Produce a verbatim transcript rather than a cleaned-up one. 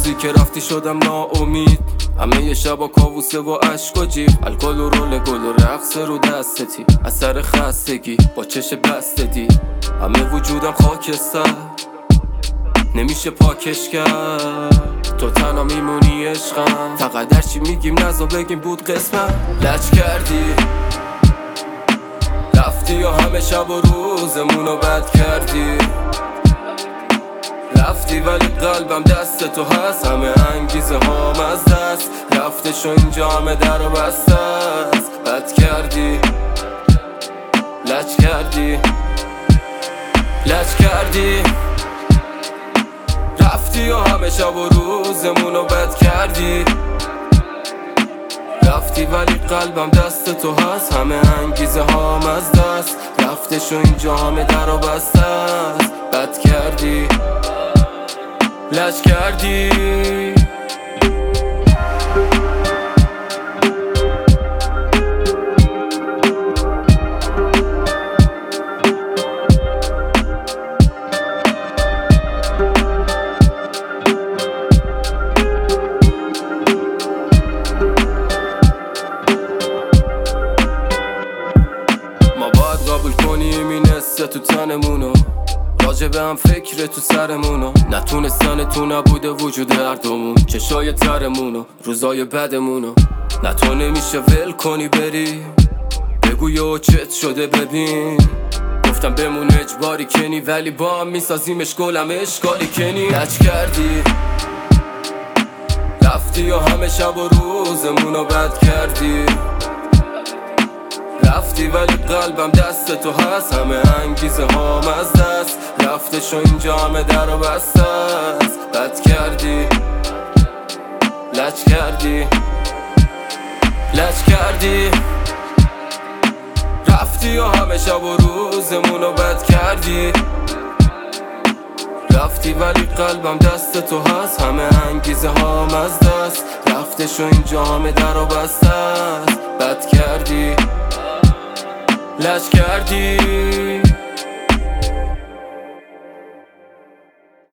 روزی که رفتی شدم ناامید، همه یه شبا کاووسه و عشق و جیغ، الکل و رول گل و رقص رو دستتی، اثر خستگی با چش بستدی، همه وجودم خاکستر نمیشه پاکش کرد. تو تنها میمونی عشقم، فقط در چی میگیم نزا بگیم بود قسمت. لج کردی رفتی و همه شب و روزمونو بد کردی، رفتی ولی قلبم دست تو هست، همه انگیزه هام از دست رفته شو اینجا همه در و بسته است. بد کردی لج کردی لج کردی رفتی و همه شب و روزمونو بد کردی، رفتی ولی قلبم دست تو هست، همه انگیزه هام از دست رفته شو اینجا همه در و بسته است. بد کردی لج کردی ما باید قبول کنیم این حسه تو تنمونو، راجبه هم فکر تو سرمونو، نتونستن تو نبوده وجود هر دومون، چشای ترمونو روزای بدمونو، نه تو نمیشه ول کنی بری بگو یه چت شده ببین، گفتم بمون اجباری کنی ولی با هم میسازیمش گلم اشکالی کنی. لج کردی رفتی و همه شب و روزمونو بد کردی، رفتی ولی قلبم دست تو هست، همه انگیزه هام از دست رفته شو اینجا همه در و بسته است. بد کردی لج کردی لج کردی رفتی و همه شب و روزمونو بد کردی، رفتی ولی قلبم دست تو هست، همه انگیزه هام از دست رفته شو اینجا همه در و بسته است. بد کردی لج کردی